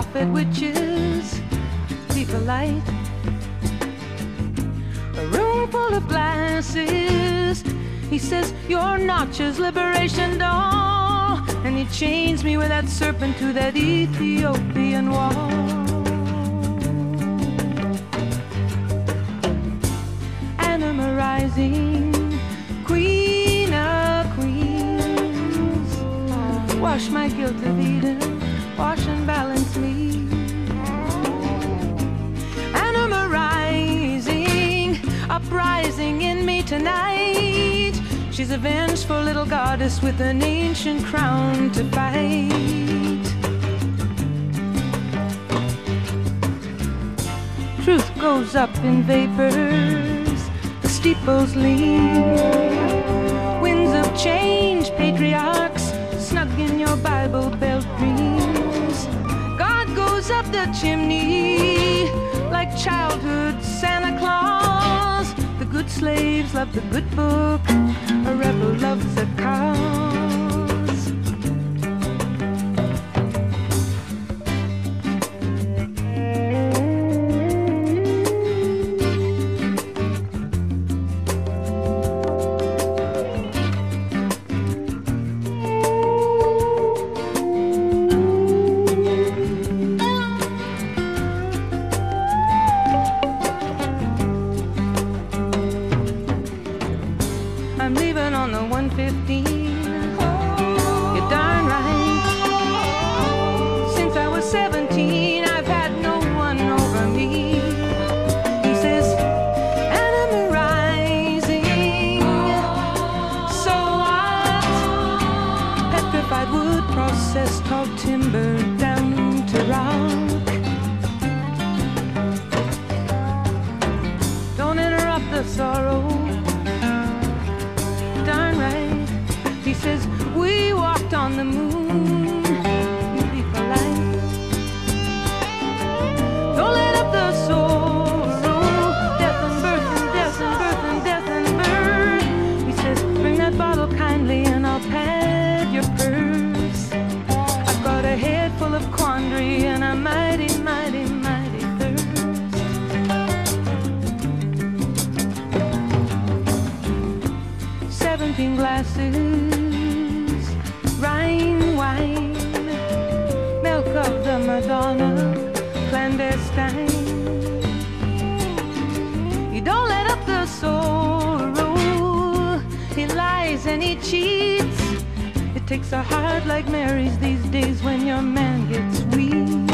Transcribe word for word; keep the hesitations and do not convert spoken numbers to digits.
prophet, witches, be polite. A room full of glasses. He says, you're Notch's liberation doll. And he chains me with that serpent to that Ethiopian wall. Anima rising, queen of queens. Wash my guilt of Eden, wash and balance me. Anima rising, uprising in me tonight. She's a vengeful little goddess with an ancient crown to fight. Truth goes up in vapors, the steeples lean. Winds of change, patriarchs, snug in your Bible Belt dreams. God goes up the chimney like childhood Santa Claus. The good slaves love the good book, a rebel loves a cause. I'm leaving on the one fifteen. You're darn right. Since I was seventeen, I've had no one over me. He says, anima rising. So what? Petrified wood, processed tall timber down to rock. Don't interrupt the sorrow. Darn right. He says, we walked on the moon. You be polite. Don't let up the sorrow. Death and birth and death and birth and death and birth. He says, bring that bottle kindly and I'll pad your purse. I've got a head full of quandary and a mighty, mighty, mighty thirst. Seventeen glasses, Rhine wine, milk of the Madonna, clandestine. You don't let up the sorrow. He lies and he cheats. It takes a heart like Mary's these days when your man gets weak.